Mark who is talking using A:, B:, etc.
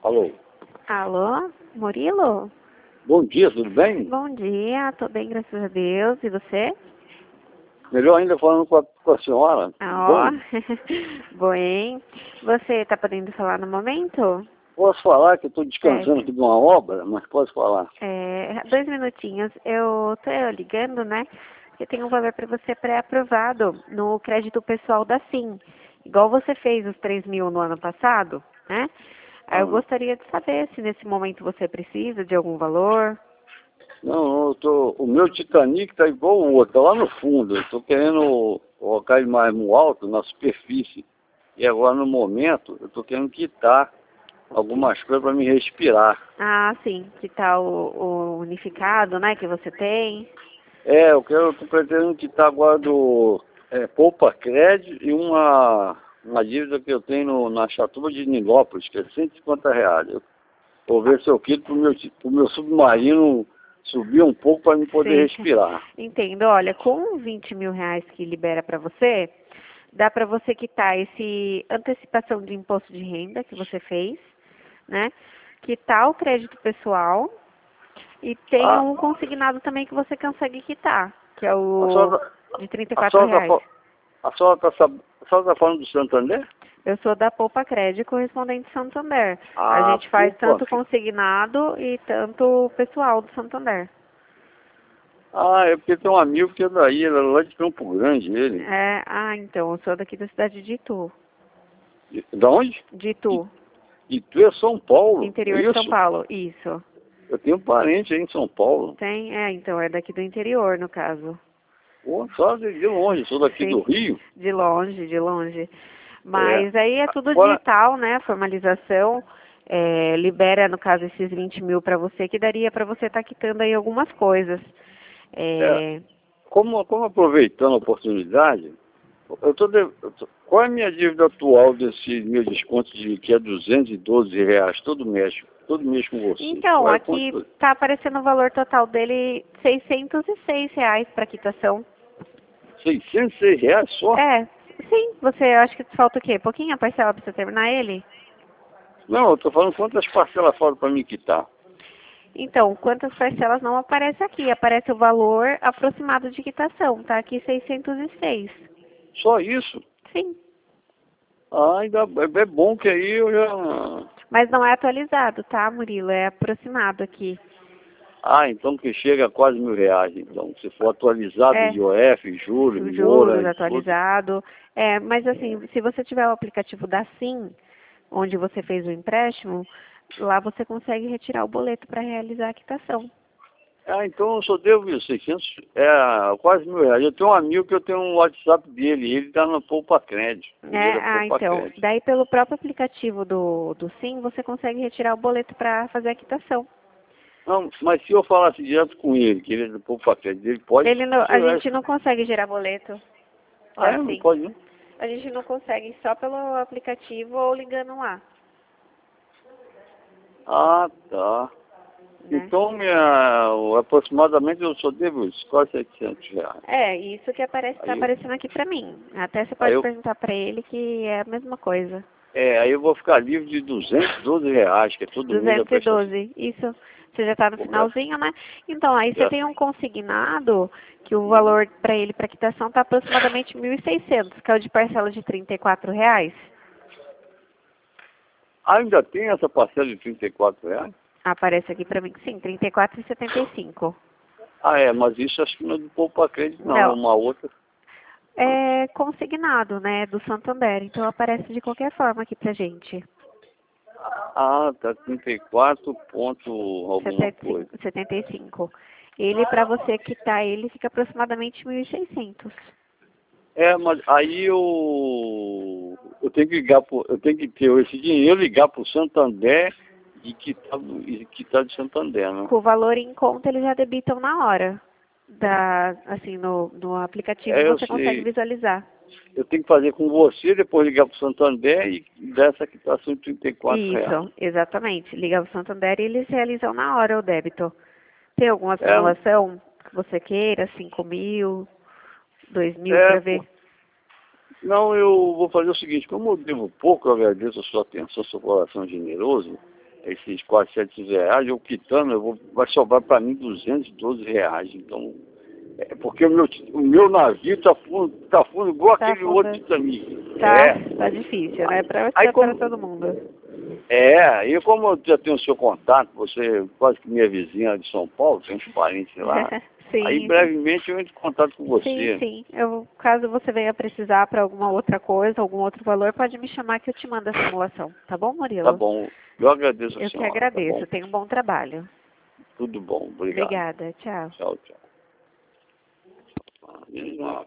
A: Alô?
B: Alô, Murilo?
A: Bom dia, tudo bem?
B: Bom dia, tô bem, graças a Deus. E você?
A: Melhor ainda falando com a senhora.
B: Ah,
A: Bom,
B: ó, bem. Você tá podendo falar no momento?
A: posso falar que eu estou descansando
B: Certo.
A: aqui de uma obra, mas posso falar.
B: 2 minutinhos. Eu tô ligando, né? Porque tem um valor para você pré-aprovado no crédito pessoal da SIM. Igual você fez os 3.000 no ano passado, né? Aí eu
A: Ah,
B: gostaria de saber se nesse momento você precisa de algum valor.
A: não, o meu Titanic está igual o outro, tá lá no fundo. Eu estou querendo colocar ele mais no alto, na superfície. E agora, no momento, eu estou querendo quitar algumas coisas para me respirar.
B: Ah, sim, que tal o unificado, né, que você tem?
A: Eu estou pretendendo quitar agora do Poupa Crédito e uma dívida que eu tenho na Chatuba de Nilópolis, que é R$ 150. Eu vou ver se eu quito pro meu submarino subir um pouco para me poder
B: Sim,
A: respirar.
B: entendo. Olha, com 20.000 reais que libera para você, dá para você quitar esse antecipação de imposto de renda que você fez, né? Quitar o crédito pessoal e tem
A: Ah,
B: um consignado também que você consegue quitar, que é
A: a
B: o
A: senhora,
B: de trinta e
A: a
B: quatro
A: senhora
B: reais.
A: a senhora tá falando do Santander?
B: Eu sou da Poupa Crédito, correspondente Santander. A
A: Ah,
B: gente faz
A: poupa.
B: tanto consignado e tanto pessoal do Santander.
A: Ah, é porque tem um amigo que é daí, ele é lá de Campo Grande, ele.
B: Então, eu sou daqui da cidade de Itu.
A: Da onde?
B: De Itu,
A: Itu é São Paulo, é
B: interior de São
A: isso?
B: Paulo. Isso.
A: Eu tenho um parente aí em São Paulo.
B: Tem? Então, é daqui do interior, no caso.
A: Pô, só de longe, sou daqui do
B: Sim,
A: Rio.
B: de longe, de longe.
A: É.
B: Mas aí é tudo
A: Agora,
B: digital, né? Formalização. Libera, no caso, esses 20.000 para você, que daria para você estar quitando aí algumas coisas.
A: é,
B: É,
A: como aproveitando a oportunidade, qual é a minha dívida atual desse meu desconto que é R$ 212 todo mês com vocês?
B: Então,
A: Qual é
B: aqui
A: quanto?
B: está aparecendo o valor total dele, R$ 606 para quitação.
A: R$ 606 só?
B: Sim, você acha que falta o quê? Pouquinho a parcela para você terminar ele?
A: Não, eu estou falando quantas parcelas faltam para me quitar.
B: Então, quantas parcelas não aparece aqui? Aparece o valor aproximado de quitação, tá aqui 606.
A: Só isso?
B: Sim,
A: Ah, ainda é bom que aí eu já...
B: mas não é atualizado, tá, Murilo? É aproximado aqui.
A: Ah, então que chega a quase R$ 1.000, então. Se for atualizado,
B: É,
A: IOF, juros,
B: juros
A: mora e tudo.
B: atualizado. Mas assim, se você tiver o aplicativo da SIM, onde você fez o empréstimo, lá você consegue retirar o boleto para realizar a quitação.
A: Ah, então eu só devo isso, 600, quase R$ 1.000. Eu tenho um amigo que eu tenho um WhatsApp dele, ele está no Poupa Crédito. Ele é da Poupa
B: Então,
A: Crédito.
B: daí pelo próprio aplicativo do SIM, você consegue retirar o boleto para fazer a quitação.
A: Não, mas se eu falasse direto com ele, que ele é do Poupa Crédito, ele pode
B: A
A: tirar
B: gente
A: isso.
B: não consegue gerar boleto
A: Ah,
B: da
A: é? Não
B: SIM.
A: pode não?
B: A gente não consegue só pelo aplicativo ou ligando lá,
A: Ah, tá.
B: né?
A: Então, aproximadamente eu só devo isso, quase R$ 700.
B: Isso que está
A: Aí, eu-
B: aparecendo aqui pra mim. Até você
A: aí,
B: pode
A: eu,
B: perguntar pra ele que é a mesma coisa.
A: aí eu vou ficar livre de R$ 212, que é todo mês a prestação.
B: 212, isso. Você já está no
A: Pô,
B: finalzinho, né? Então, aí você
A: graças.
B: tem um consignado que o
A: Uhum.
B: valor para ele para quitação está aproximadamente 1.600, que é o de parcela de R$ 34.
A: Ah, ainda tem essa parcela de R$ 34?
B: Aparece aqui para mim que sim, 34,75.
A: Ah, mas isso acho que não é do Poupa Crédito, não, é
B: Não,
A: uma outra.
B: é consignado, né, do Santander. Então aparece de qualquer forma aqui pra gente.
A: Ah, tá 34 ponto alguma coisa.
B: 75. Ele, para você quitar ele, fica aproximadamente 1.600.
A: Mas aí eu tenho que eu tenho que ter esse dinheiro, ligar para o Santander e quitar de Santander, né?
B: Com o valor em conta, eles já debitam na hora. Assim, no aplicativo
A: Eu
B: você consegue
A: sei.
B: visualizar.
A: Eu tenho que fazer com você, depois ligar para o Santander e dar essa quitação de R$ 34.
B: Isso, exatamente. Liga ao Santander e eles realizam na hora o débito. Tem alguma
A: É,
B: simulação que você queira? 5.000, 2.000
A: é,
B: para ver?
A: não, eu vou fazer o seguinte, como eu devo pouco, eu agradeço a sua atenção, seu coração generoso, esses quase R$ 700, eu quitando, vai sobrar para mim R$ 212. Então, porque o meu navio tá fundo igual
B: Tá
A: aquele
B: fundo.
A: outro Titanic.
B: Tá difícil, né? Para todo mundo.
A: E como eu já tenho o seu contato, você é quase que minha vizinha de São Paulo, tem uns parentes lá.
B: Sim.
A: Aí brevemente eu entro em contato com você.
B: Sim. Caso você venha precisar para alguma outra coisa, algum outro valor, pode me chamar que eu te mando a simulação. Tá bom, Murilo?
A: Tá bom. Eu agradeço a
B: Eu que
A: senhora.
B: agradeço.
A: Tá bom?
B: Tenha um bom trabalho.
A: Tudo bom. Obrigado.
B: Obrigada. Tchau.
A: Tchau.